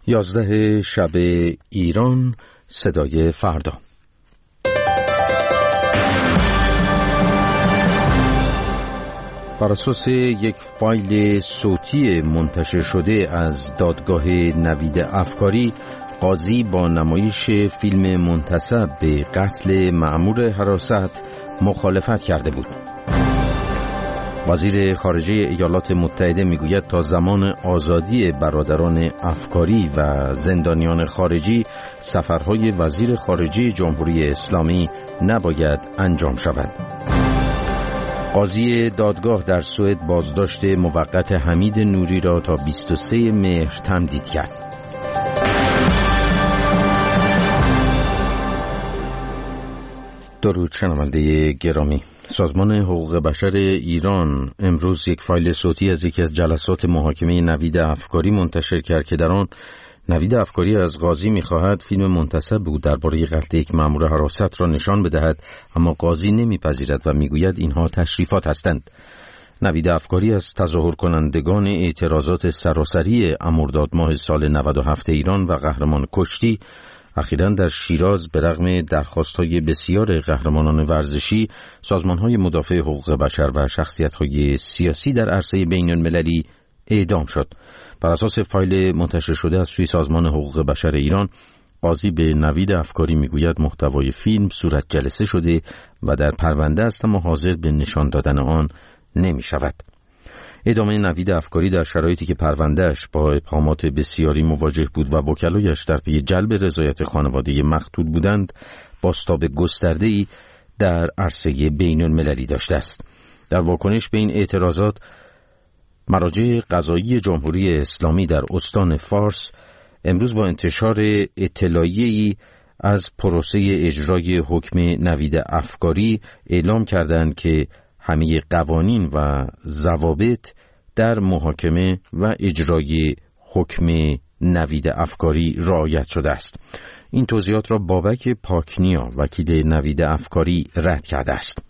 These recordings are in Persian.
11 شب ایران، صدای فردا. بر اساس یک فایل صوتی منتشر شده از دادگاه نوید افکاری، قاضی با نمایش فیلم منتسب به قتل مأمور حراست مخالفت کرده بود. وزیر خارجه ایالات متحده میگوید تا زمان آزادی برادران افکاری و زندانیان خارجی، سفرهای وزیر خارجه جمهوری اسلامی نباید انجام شود. قاضی دادگاه در سوئد بازداشت موقت حمید نوری را تا 23 مهر تمدید کرد. درود شنونده گرامی. سازمان حقوق بشر ایران امروز یک فایل صوتی از یکی از جلسات محاکمه نوید افکاری منتشر کرد که در آن نوید افکاری از قاضی می‌خواهد فیلم منتسب او درباره قتل یک مأمور حراست را نشان بدهد، اما قاضی نمی‌پذیرد و می‌گوید اینها تشریفات هستند. نوید افکاری از تظاهر کنندگان اعتراضات سراسری مرداد ماه سال 97 ایران و قهرمان کشتی اخیراً در شیراز به رغم درخواست‌های بسیار قهرمانان ورزشی، سازمان‌های مدافع حقوق بشر و شخصیت‌های سیاسی در عرصه بین‌المللی اعدام شد. بر اساس فایل منتشر شده از سوی سازمان حقوق بشر ایران، قاضی به نوید افکاری میگوید محتوای فیلم صورت جلسه شده و در پرونده است، اما حاضر به نشان دادن آن نمی‌شود. ادامه نوید افکاری در شرایطی که پروندهش با ابهامات بسیاری مواجه بود و وکلایش در پی جلب رضایت خانواده مقتول بودند، بازتاب گسترده‌ای در عرصه بین‌المللی داشته است. در واکنش به این اعتراضات، مراجع قضایی جمهوری اسلامی در استان فارس امروز با انتشار اطلاعیه‌ای از پروسه اجرای حکم نوید افکاری اعلام کردند که همه قوانین و ضوابط در محاکمه و اجرای حکم نوید افکاری رعایت شده است. این توضیحات را بابک پاکنیا، وکیل نوید افکاری، رد کرده است.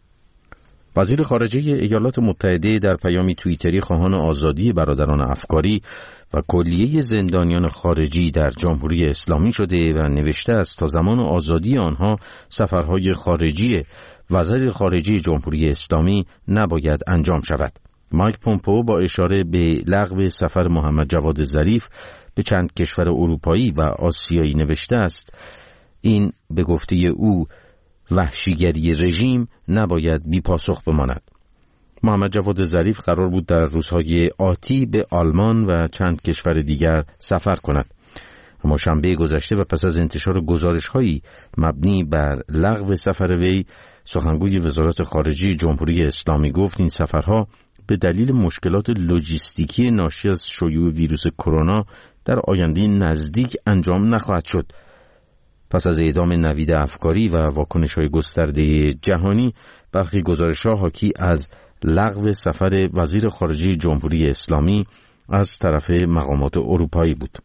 وزیر خارجه ایالات متحده در پیامی توییتری خواهان آزادی برادران افکاری و کلیه زندانیان خارجی در جمهوری اسلامی شده و نوشته است تا زمان آزادی آنها سفرهای خارجی وزیر خارجه جمهوری اسلامی نباید انجام شود. مایک پومپئو با اشاره به لغو سفر محمد جواد ظریف به چند کشور اروپایی و آسیایی نوشته است این به گفته او وحشیگری رژیم نباید بی پاسخ بماند. محمد جواد ظریف قرار بود در روزهای آتی به آلمان و چند کشور دیگر سفر کند، اما شنبه گذشته و پس از انتشار گزارش‌هایی مبنی بر لغو سفر وی، سخنگوی وزارت خارجه جمهوری اسلامی گفت این سفرها به دلیل مشکلات لوجستیکی ناشی از شیوع ویروس کرونا در آینده نزدیک انجام نخواهد شد. پس از اعدام نوید افکاری و واکنش‌های گسترده جهانی، برخی گزارش‌ها حاکی از لغو سفر وزیر خارجه جمهوری اسلامی از طرف مقامات اروپایی بود.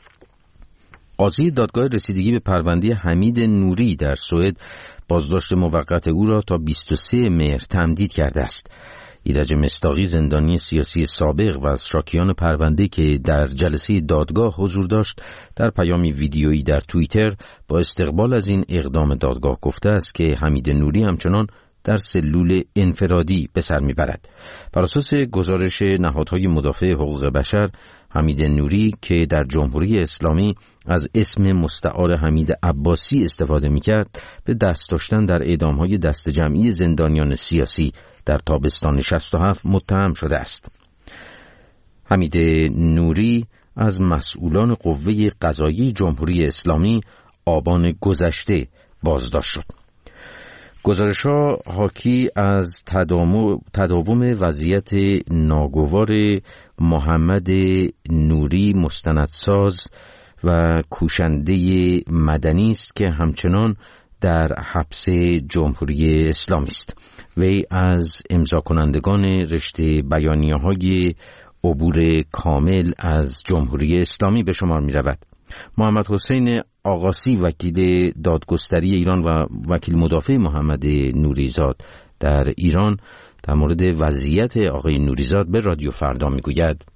قاضی دادگاه رسیدگی به پرونده حمید نوری در سوئد بازداشت موقت او را تا 23 مهر تمدید کرده است. ایرج مصداقی، زندانی سیاسی سابق و از شاکیان پرونده که در جلسه دادگاه حضور داشت، در پیامی ویدیویی در توییتر با استقبال از این اقدام دادگاه گفته است که حمید نوری همچنان در سلول انفرادی به سر میبرد. بر اساس گزارش نهادهای مدافع حقوق بشر، حمید نوری که در جمهوری اسلامی از اسم مستعار حمید عباسی استفاده میکرد، به دست داشتن در اعدامهای دست جمعی زندانیان سیاسی در تابستان 67 متهم شده است. حمید نوری از مسئولان قوه قضایی جمهوری اسلامی آبان گذشته بازداشت شد. گزارش‌ها حاکی از تداوم وضعیت ناگوار محمد نوری مستندساز و کوشنده مدنی است که همچنان در حبس جمهوری اسلامی است. وی از امضا کنندگان رشته بیانیه‌های عبور کامل از جمهوری اسلامی به شمار می رود. محمد حسین آقاسی، وکیل دادگستری ایران و وکیل مدافع محمد نوریزاد در ایران، در مورد وضعیت آقای نوریزاد به رادیو فردا میگوید: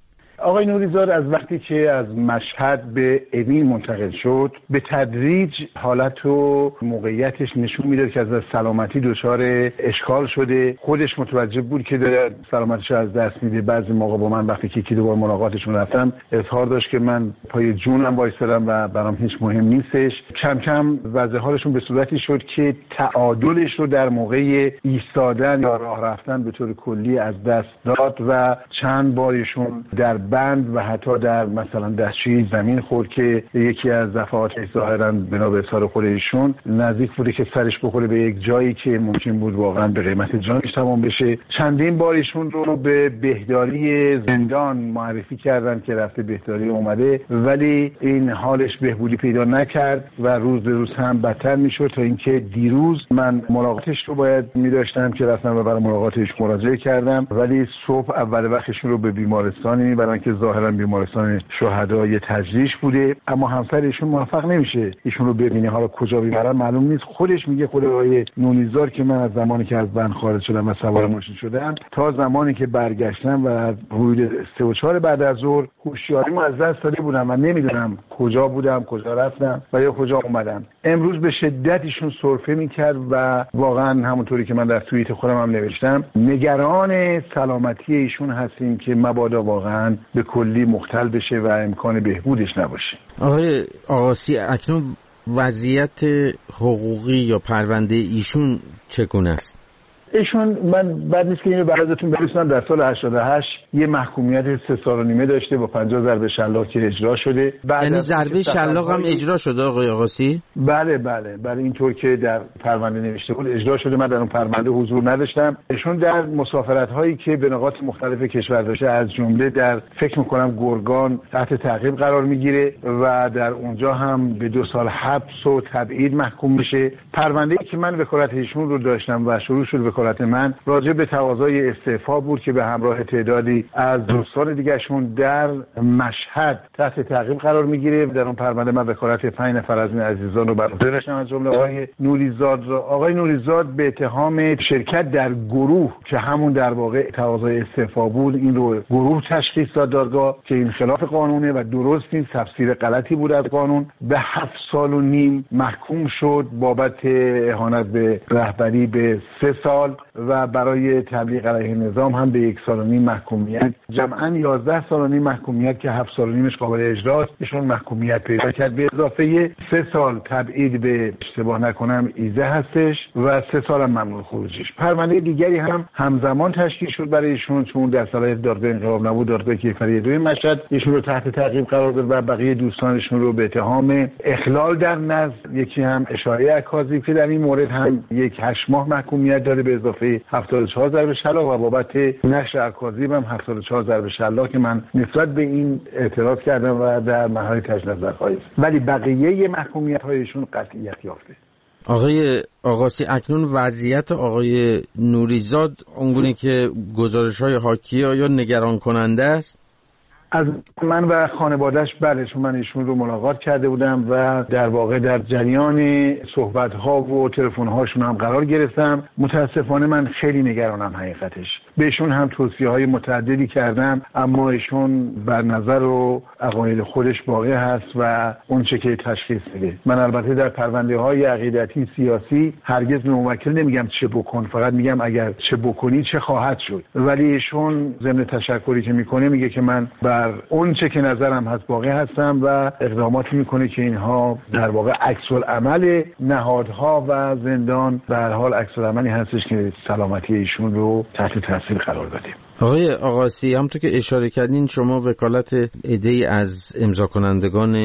آقای نوریزاد از وقتی که از مشهد به اوین منتقل شد به تدریج حالت و موقعیتش نشون میداد که از سلامتی دچار اشکال شده. خودش متوجه بود که داره سلامتیش از دست میده. بعضی موقع با من وقتی که یکی دو بار ملاقاتشون رفتم اظهار داشت که من پای جونم وایسادم و برام هیچ مهم نیستش. کم کم وضع حالشون به صورتی شد که تعادلش رو در موقع ایستادن یا راه رفتن به طور کلی از دست داد و چند بارشون در بند و حتی در مثلا دستشویی زمین خورد که یکی از دفعاتش ظاهراً بنا به اظهار خود ایشون نزدیک بوده که سرش بخوره به یک جایی که ممکن بود واقعا به قیمت جانش تمام بشه. چندین بارشون رو به بهداری زندان معرفی کردن که رفته بهداری اومده، ولی این حالش بهبودی پیدا نکرد و روز به روز هم بدتر میشد تا اینکه دیروز من ملاقاتش رو باید می‌داشتم که رفتم و برای ملاقاتش مراجعه کردم، ولی صبح اول وقتشون رو به بیمارستانی میبرن که ظاهرا بیمارستان شهدای تجریش بوده، اما همسر ایشون موفق نمیشه ایشون رو ببینه. حالا کجا میبرن معلوم نیست. خودش میگه خود آقای نونیزاد که من از زمانی که از بند خارج شدم و سوار ماشین شدم تا زمانی که برگشتم و حدود 3 و 4 بعد از ظهر هوشیاریمو از دست داده بودم و نمیدونم کجا بودم، کجا رفتم و یا کجا اومدم. امروز به شدت ایشون سرفه میکرد و واقعا همونطوری که من در توییت خودم هم نوشتم نگران سلامتی ایشون هستیم که مبادا واقعا به کلی مختل بشه و امکان بهبودش نباشه. آقای آقاسی، اکنون وضعیت حقوقی یا پرونده ایشون چگونه است؟ ایشون من بعد نیست که اینو براتون برسونم در سال 88 یه محکومیت 3 سال و نیمه داشته با 50 ضربه شلاق که اجرا شده. یعنی ضربه شلاق هم اجرا شده آقای آقاسی؟ بله اینطور که در پرونده نوشته بود اجرا شده. من در اون پرونده حضور نداشتم. ایشون در مسافرت هایی که به نقاط مختلف کشور داشته از جمله در فکر میکنم گرگان تحت تعقیب قرار میگیره و در اونجا هم به 2 سال حبس و تبعید محکوم میشه. پرونده‌ای که من وکالت ایشون رو داشتم و شروع شد وکالت من راجع به تقاضای استعفا بود که به همراه تعدادی از دوستان دیگه‌شون در مشهد تحت تعقیب قرار میگیره. در اون پرونده من وکالت 5 نفر از این عزیزان رو برعهده داشتم از جمله آقای نوریزاد را. آقای نوریزاد به اتهام شرکت در گروه که همون در واقع تقاضای استعفا بود این رو گروه تشخیص داد دادگاه که این خلاف قانونه و درست نیست، تفسیر غلطی بود از قانون. به 7 سال و نیم محکوم شد بابت اهانت به رهبری به 3 سال و برای تبلیغ علیه نظام هم به 1 سال و نیم محکومیت. جمعاً 11 سال و نیم محکومیت که 7 سال و نیمش قابل اجراست. ایشون محکومیت پیدا کرد به اضافه 3 سال تبعید به اشتباه نکنم ایزه هستش و 3 سال هم ممنوع خروجیش. پرونده دیگری هم همزمان تشکیل شد برای ایشون چون در صلاحیت دادگاه انقلاب نبود. دادگاه کیفری 2 مشهد ایشون رو تحت تعقیب قرار داد و بقیه دوستانشون رو به اتهام اخلال در نظم، یکی هم اشاره اکاذیب که در این مورد هم 8 ماه محکومیت داره به اضافه 74 ضربه شلاق و بابت نشر اکاذیب هم 74 ضربه شلاق که من نسبت به این اعتراض کردم و در مرحله تجدید نظرخواهی، ولی بقیه محکومیت‌هایشون قطعیت یافته. آقای آقاسی، اکنون وضعیت آقای نوریزاد اونگونه که گزارش‌های حاکیه یا نگران کننده است؟ از من و خانواده‌اش بله، چون من ایشون رو ملاقات کرده بودم و در واقع در جریان صحبت‌ها و تلفن‌هاشون هم قرار گرفتم. متاسفانه من خیلی نگرانم حقیقتش. بهشون هم توصیه‌های متعددی کردم اما ایشون بر نظر و عقاید خودش باقی هست و اون چه که تشخیص میده. من البته در پرونده‌های عقیدتی سیاسی هرگز به موکل نمیگم چه بکن، فقط میگم اگر چه بکنی چه خواهد شد. ولی ایشون ضمن تشکری که میکنه میگه که من بر اون چه که نظرم هست باقی هستم و اقداماتی میکنه که اینها در واقع عکس‌العمل نهادها و زندان به هر حال عکس‌العملی هستش که سلامتی ایشون رو تحت تاثیر قرار داده. آقای آقاسی، همونطور که اشاره کردین شما وکالت عده‌ای از امضا کنندگان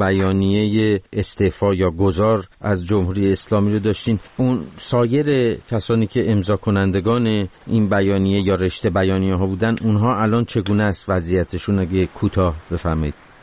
بیانیه استعفا یا گذار از جمهوری اسلامی رو داشتین. اون سایر کسانی که امضا کنندگان این بیانیه یا رشته بیانیه ها بودن اونها الان چگونه است وضعیتشون؟ اگه کوتاه بفرمایید.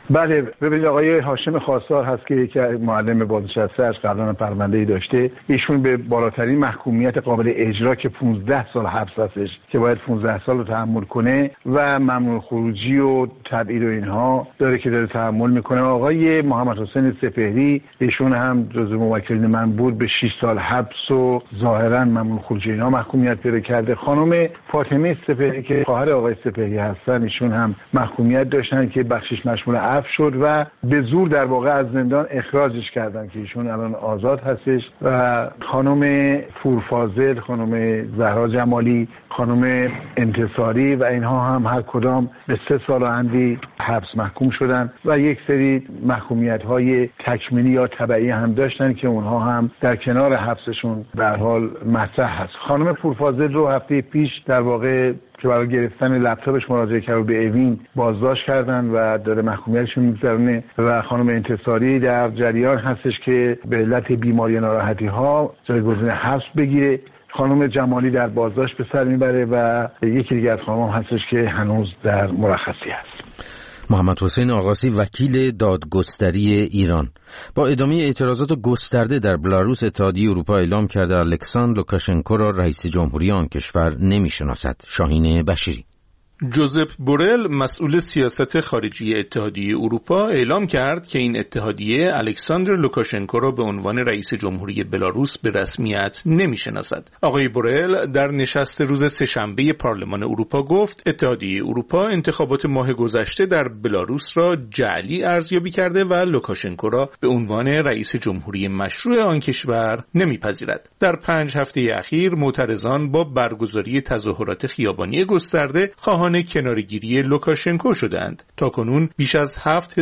بله، ببینید آقای هاشم خواستار هست که یکی معلم بازنشسته‌اش قبلا پرونده‌ای داشته. ایشون به بالاترین محکومیت قابل اجرا که 15 سال حبس هستش که باید 15 سال رو تحمل کنه و ممنوع خروجی و تبعید و اینها داره که داره تحمل میکنه. آقای محمد حسین سپهری ایشون هم جزو موکلین من بود، به 6 سال حبس و ظاهرا ممنوع خروجی اینها محکومیت پیدا کرده. خانم فاطمه سپهری که خواهر آقای سپهری هستن ایشون هم محکومیت داشتن که بخشش مشمول عفو شد و به زور در واقع از زندان اخراجش کردن که ایشون الان آزاد هستش. و خانم پورفاضل، خانم زهرا جمالی، خانم انتصاری و اینها هم هر کدام به 3 سال و اندی حبس محکوم شدن و یک سری محکومیت‌های تکمیلی یا تبعی هم داشتن که اونها هم در کنار حبسشون به هر حال مطرح هست. خانم پورفاضل رو هفته پیش در واقع که برای گرفتن لپتاپش مراجعه کرد و به اوین بازداشت کردن و داره محکومیتشون میگذرونه. و خانم انتصاری در جریان هستش که به علت بیماری ناراحتی ها جایگزین حبس بگیره. خانم جمالی در بازداشت به سر میبره و یکی دیگه از خانم هستش که هنوز در مرخصی هست. محمد حسین آقاسی، وکیل دادگستری ایران، با ادامه اعتراضات گسترده در بلاروس اتحادیه اروپا اعلام کرده الکساندر لوکاشنکو را رئیس جمهوری آن کشور نمی‌شناسد. شاهین بشیری. جوزپ بورل، مسئول سیاست خارجی اتحادیه اروپا، اعلام کرد که این اتحادیه الکساندر لوکاشنکو را به عنوان رئیس جمهوری بلاروس به رسمیت نمی‌شناسد. آقای بورل در نشست روز سه‌شنبه پارلمان اروپا گفت اتحادیه اروپا انتخابات ماه گذشته در بلاروس را جعلی ارزیابی کرده و لوکاشنکو را به عنوان رئیس جمهوری مشروع آن کشور نمی‌پذیرد. در 5 هفته اخیر معترضان با برگزاری تظاهرات خیابانی گسترده خواهان کنارگیری لوکاشنکو شدند. تاکنون بیش از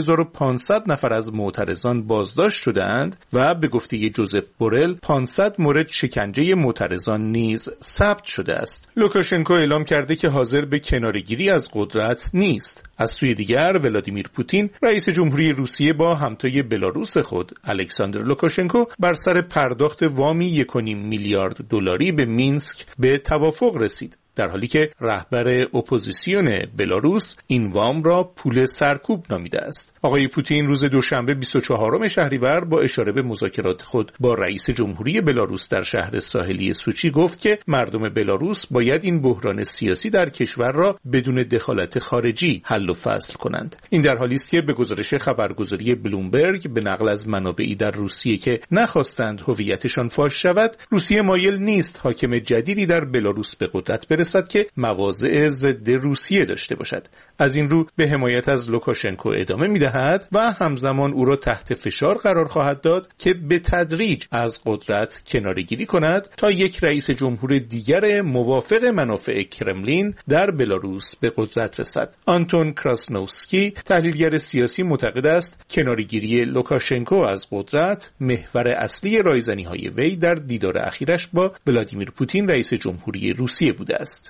7500 نفر از معترضان بازداشت شدند و به گفته جوزپ بورل 500 مورد شکنجه معترضان نیز ثبت شده است. لوکاشنکو اعلام کرده که حاضر به کنارگیری از قدرت نیست. از سوی دیگر ولادیمیر پوتین، رئیس جمهوری روسیه، با همتای بلاروس خود الکساندر لوکاشنکو بر سر پرداخت وامی 1.5 میلیارد دلاری به مینسک به توافق رسید، در حالی که رهبر اپوزیسیون بلاروس این وام را پول سرکوب نامیده است. آقای پوتین روز دوشنبه 24 شهریور با اشاره به مذاکرات خود با رئیس جمهوری بلاروس در شهر ساحلی سوچی گفت که مردم بلاروس باید این بحران سیاسی در کشور را بدون دخالت خارجی حل و فصل کنند. این در حالی است که به گزارش خبرگزاری بلومبرگ به نقل از منابعی در روسیه که نخواستند هویتشان فاش شود، روسیه مایل نیست حاکم جدیدی در بلاروس به قدرت برسد که مواضع ضد روسیه داشته باشد. از این رو به حمایت از لوکاشنکو ادامه می‌دهد و همزمان او را تحت فشار قرار خواهد داد که به تدریج از قدرت کناره‌گیری کند تا یک رئیس جمهور دیگر موافق منافع کرملین در بلاروس به قدرت رسد. آنتون کراسنوفسکی، تحلیلگر سیاسی، معتقد است کناره‌گیری لوکاشنکو از قدرت محور اصلی رایزنی‌های وی در دیدار اخیرش با ولادیمیر پوتین رئیس جمهوری روسیه بوده است.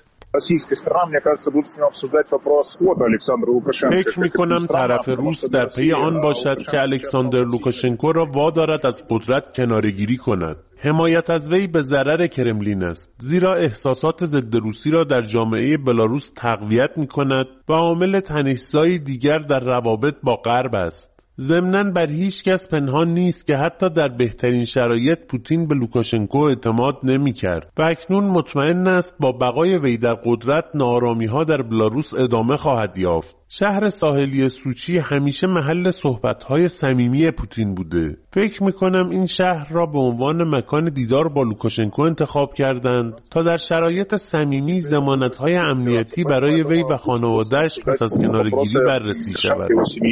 فکر می‌کنم طرف روس در پی آن باشد که الکساندر لوکاشنکو را وادارد از قدرت کناره‌گیری کند. حمایت از وی به ضرر کرملین است، زیرا احساسات ضد روسی را در جامعه بلاروس تقویت می‌کند و عامل تنش‌زایی دیگر در روابط با غرب است. ضمناً بر هیچ کس پنهان نیست که حتی در بهترین شرایط پوتین به لوکاشنکو اعتماد نمی‌کرد و اکنون مطمئن است با بقای وی در قدرت ناآرامی‌ها در بلاروس ادامه خواهد یافت. شهر ساحلی سوچی همیشه محل صحبت‌های صمیمی پوتین بوده. فکر می‌کنم این شهر را به عنوان مکان دیدار با لوکاشنکو انتخاب کردند تا در شرایط صمیمی ضمانت‌های امنیتی برای وی و خانواده‌اش پس از کناره‌گیری بررسی شود.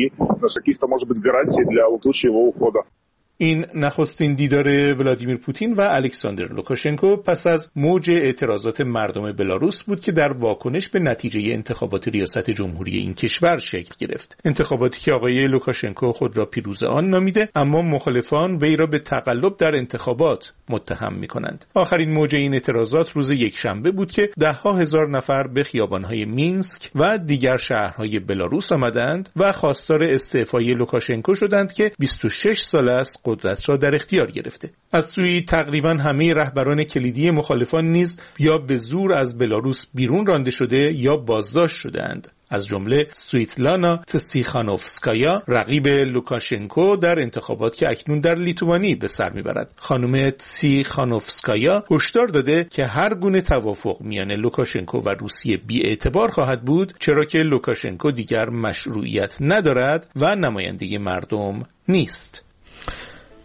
این نخستین دیدار ولادیمیر پوتین و الکساندر لوکاشنکو پس از موج اعتراضات مردم بلاروس بود که در واکنش به نتیجه انتخابات ریاست جمهوری این کشور شکل گرفت. انتخاباتی که آقای لوکاشنکو خود را پیروز آن نامیده، اما مخالفان وی را به تقلب در انتخابات متهم می‌کنند. آخرین موج این اعتراضات روز یکشنبه بود که ده‌ها هزار نفر به خیابان‌های مینسک و دیگر شهرهای بلاروس آمدند و خواستار استعفای لوکاشنکو شدند که 26 سال است قدرت را در اختیار گرفته. از سوی تقریبا همه رهبران کلیدی مخالفان نیز یا به زور از بلاروس بیرون رانده شده یا بازداشت شدند. از جمله سویتلانا تسیخانوفسکایا رقیب لوکاشنکو در انتخابات که اکنون در لیتوانی به سر میبرد. خانم تسیخانوفسکایا هشدار داده که هر گونه توافق میان لوکاشنکو و روسیه بی‌اعتبار خواهد بود، چرا که لوکاشنکو دیگر مشروعیت ندارد و نماینده مردم نیست.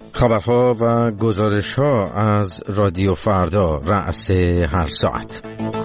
خبرها و گزارش‌ها از رادیو فردا رأس هر ساعت.